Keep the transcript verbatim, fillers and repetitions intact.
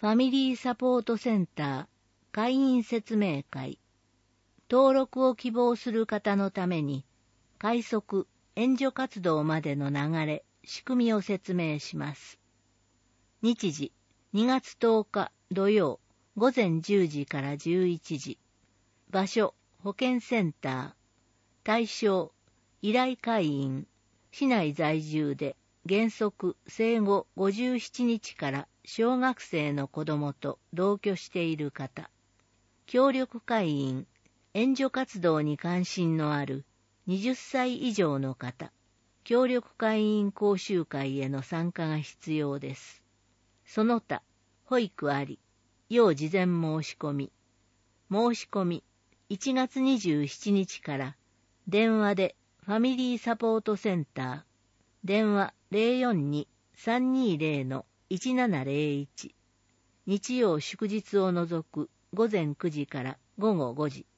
ファミリーサポートセンター会員説明会。登録を希望する方のために、快速援助活動までの流れ、仕組みを説明します。日時、にがつとおか土曜、午前じゅうじからじゅういちじ。場所、保健センター。対象、依頼会員。市内在住で、原則生後ごじゅうななにちから小学生の子供と同居している方。協力会員、援助活動に関心のあるはたち以上の方。協力会員講習会への参加が必要です。その他、保育あり、要事前申し込み。申し込み、いちがつにじゅうしちにちから、電話でファミリーサポートセンター、電話 ゼロよんに さんにゼロ いちななゼロいち。日曜祝日を除く午前くじから午後ごじ。